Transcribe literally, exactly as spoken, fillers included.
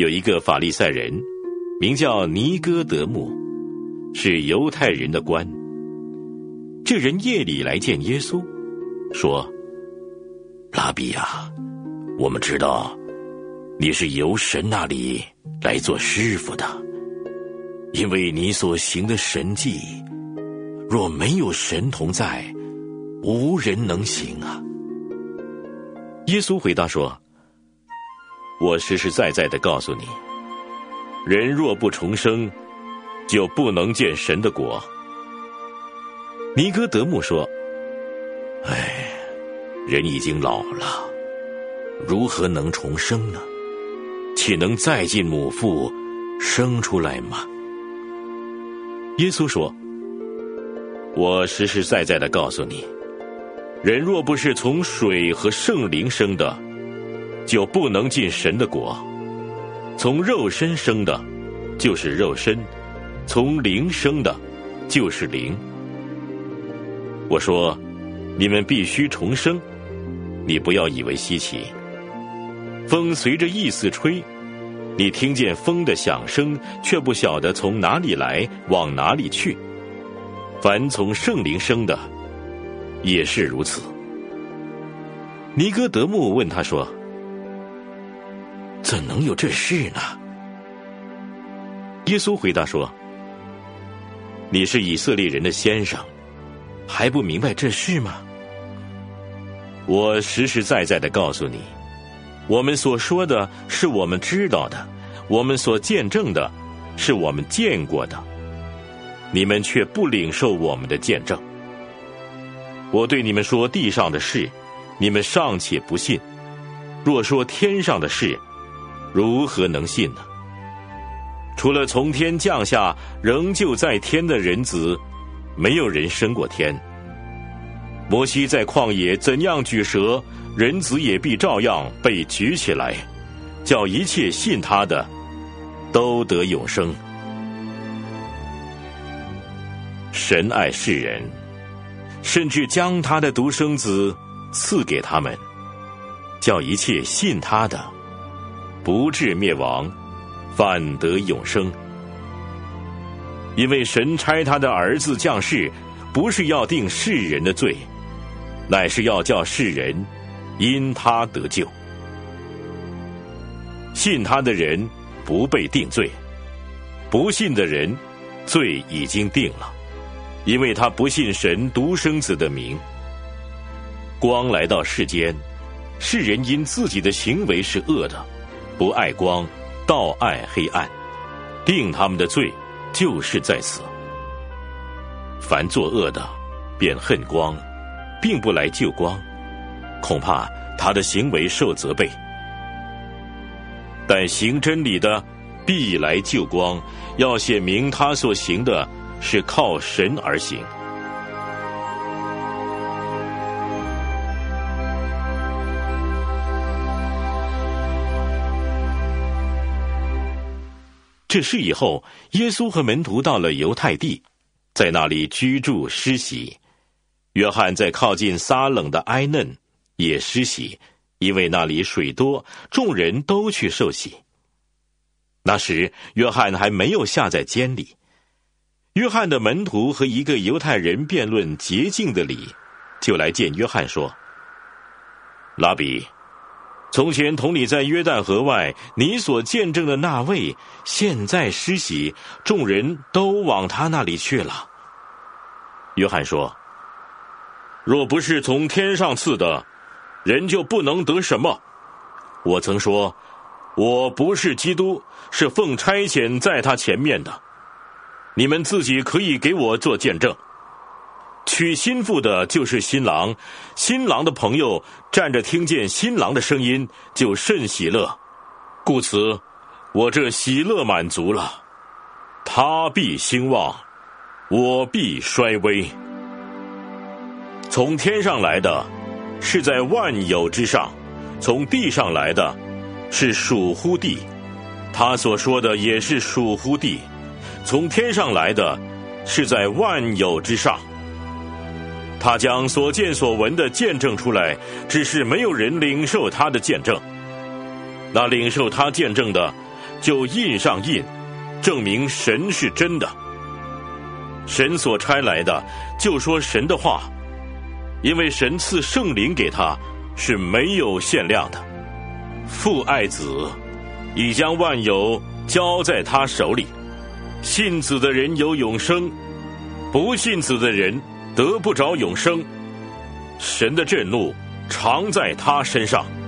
有一个法利赛人，名叫尼哥德慕，是犹太人的官。这人夜里来见耶稣，说：拉比啊，我们知道你是由神那里来做师傅的，因为你所行的神迹，若没有神同在，无人能行啊。耶稣回答说：我实实在在地告诉你，人若不重生，就不能见神的国。尼哥德慕说：哎，人已经老了，如何能重生呢？岂能再进母腹生出来吗？耶稣说：我实实在在地告诉你，人若不是从水和圣灵生的，就不能进神的国。从肉身生的，就是肉身；从灵生的，就是灵。我说，你们必须重生，你不要以为稀奇。风随着意思吹，你听见风的响声，却不晓得从哪里来，往哪里去。凡从圣灵生的，也是如此。尼哥德慕问他说：怎能有这事呢？耶稣回答说：你是以色列人的先生，还不明白这事吗？我实实在在地告诉你，我们所说的是我们知道的，我们所见证的是我们见过的，你们却不领受我们的见证。我对你们说地上的事，你们尚且不信，若说天上的事，如何能信呢？除了从天降下仍旧在天的人子，没有人升过天。摩西在旷野怎样举蛇，人子也必照样被举起来，叫一切信他的都得永生。神爱世人，甚至将他的独生子赐给他们，叫一切信他的不至灭亡，反得永生。因为神差他的儿子降世，不是要定世人的罪，乃是要叫世人因他得救。信他的人不被定罪，不信的人罪已经定了，因为他不信神独生子的名。光来到世间，世人因自己的行为是恶的，不爱光，倒爱黑暗，定他们的罪就是在此。凡作恶的便恨光，并不来救光，恐怕他的行为受责备。但行真理的必来救光，要显明他所行的是靠神而行。这事以后，耶稣和门徒到了犹太地，在那里居住施洗。约翰在靠近撒冷的埃嫩也施洗，因为那里水多，众人都去受洗。那时约翰还没有下在监里。约翰的门徒和一个犹太人辩论洁净的理，就来见约翰说：拉比，从前同你在约旦河外，你所见证的那位，现在施洗，众人都往他那里去了。约翰说：若不是从天上赐的，人就不能得什么。我曾说，我不是基督，是奉差遣在他前面的。你们自己可以给我做见证。娶新妇的就是新郎，新郎的朋友站着听见新郎的声音，就甚喜乐。故此，我这喜乐满足了。他必兴旺，我必衰微。从天上来的，是在万有之上；从地上来的，是属乎地。他所说的也是属乎地。从天上来的，是在万有之上。他将所见所闻的见证出来，只是没有人领受他的见证。那领受他见证的， 就印上印，证明神是真的。神所差来的就说神的话，因为神赐圣灵给他是没有限量的。父爱子，已将万有交在他手里。信子的人有永生，不信子的人得不着永生。神的震怒常在他身上。